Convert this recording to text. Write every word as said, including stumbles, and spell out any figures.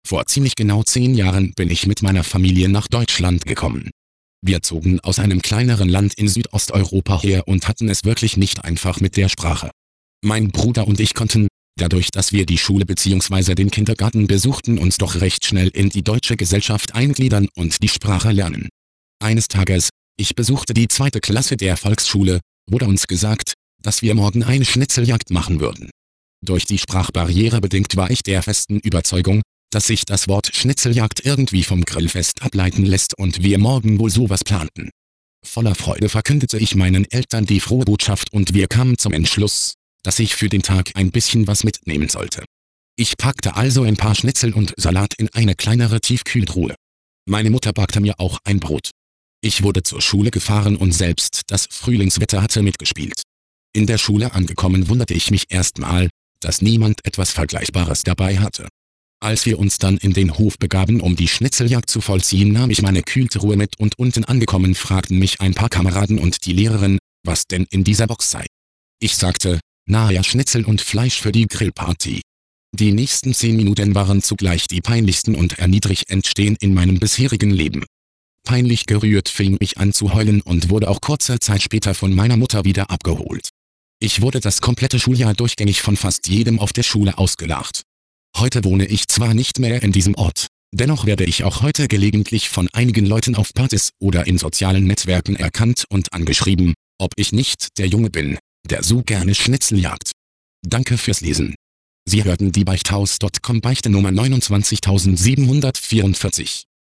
Vor ziemlich genau zehn Jahren bin ich mit meiner Familie nach Deutschland gekommen. Wir zogen aus einem kleineren Land in Südosteuropa her und hatten es wirklich nicht einfach mit der Sprache. Mein Bruder und ich konnten, dadurch, dass wir die Schule bzw. den Kindergarten besuchten, uns doch recht schnell in die deutsche Gesellschaft eingliedern und die Sprache lernen. Eines Tages, ich besuchte die zweite Klasse der Volksschule, wurde uns gesagt, dass wir morgen eine Schnitzeljagd machen würden. Durch die Sprachbarriere bedingt war ich der festen Überzeugung, dass sich das Wort Schnitzeljagd irgendwie vom Grillfest ableiten lässt und wir morgen wohl sowas planten. Voller Freude verkündete ich meinen Eltern die frohe Botschaft und wir kamen zum Entschluss, dass ich für den Tag ein bisschen was mitnehmen sollte. Ich packte also ein paar Schnitzel und Salat in eine kleinere Tiefkühltruhe. Meine Mutter backte mir auch ein Brot. Ich wurde zur Schule gefahren und selbst das Frühlingswetter hatte mitgespielt. In der Schule angekommen wunderte ich mich erstmal, dass niemand etwas Vergleichbares dabei hatte. Als wir uns dann in den Hof begaben, um die Schnitzeljagd zu vollziehen, nahm ich meine Kühltruhe mit und unten angekommen fragten mich ein paar Kameraden und die Lehrerin, was denn in dieser Box sei. Ich sagte, na ja, Schnitzel und Fleisch für die Grillparty. Die nächsten zehn Minuten waren zugleich die peinlichsten und erniedrigend stehen in meinem bisherigen Leben. Peinlich gerührt fing ich an zu heulen und wurde auch kurze Zeit später von meiner Mutter wieder abgeholt. Ich wurde das komplette Schuljahr durchgängig von fast jedem auf der Schule ausgelacht. Heute wohne ich zwar nicht mehr in diesem Ort, dennoch werde ich auch heute gelegentlich von einigen Leuten auf Partys oder in sozialen Netzwerken erkannt und angeschrieben, ob ich nicht der Junge bin, der so gerne Schnitzel jagt. Danke fürs Lesen. Sie hörten die Beichthaus Punkt com Beichte Nummer neunundzwanzigtausendsiebenhundertvierundvierzig.